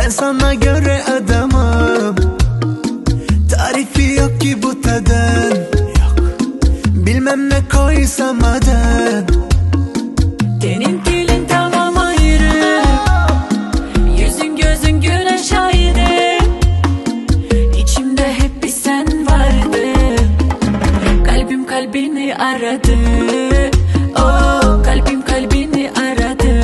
Ben sana göre adamım. Tarifi yok ki bu tadın. Bilmem ne koysam adın. Tenin dilin tamam ayrı, yüzün gözün güneş ayrı. İçimde hep bir sen vardı. Kalbim kalbini aradı. Oh, kalbim kalbini aradı.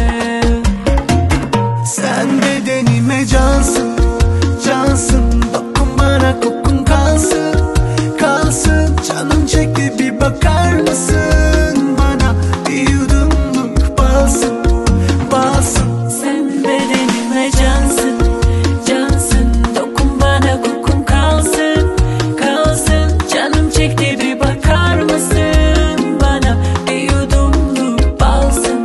Sen bedenime cansın, cansın. Dokun bana, kokun kalsın, kalsın. Canım çekti, bir bakar mısın bana? Bir yudumluk balsın, balsın. Sen bedenime cansın, cansın. Dokun bana, kokun kalsın, kalsın. Canım çekti, bir bakar mısın bana? Bir yudumluk balsın.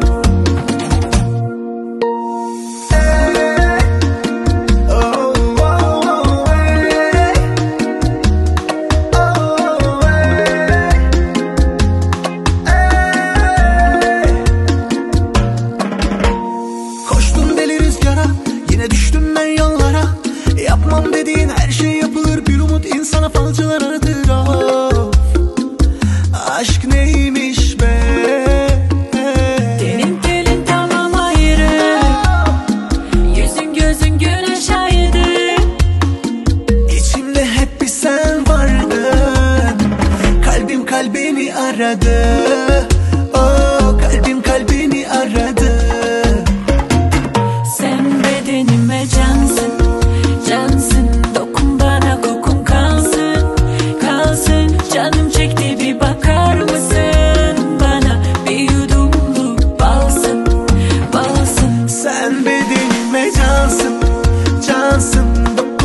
Koştum deli rüzgara, yine düştüm ben yollara. Yapmam dediğin her şey yapılır. Bir umut insana falcılar aratır. Oh, aşk neymiş be? Tenin dilin tamam ayrı, yüzün gözün güneş ayrı. İçimde hep bir sen vardın. Kalbim kalbini aradı. Oh, kalbim kalbini aradı. Sen bedenime cansın, cansın. Dokun bana, kokun kalsın, kalsın. Canım çekti, bir bakar mısın bana? Bir yudumluk balsın, balsın. Sen bedenime cansın, cansın.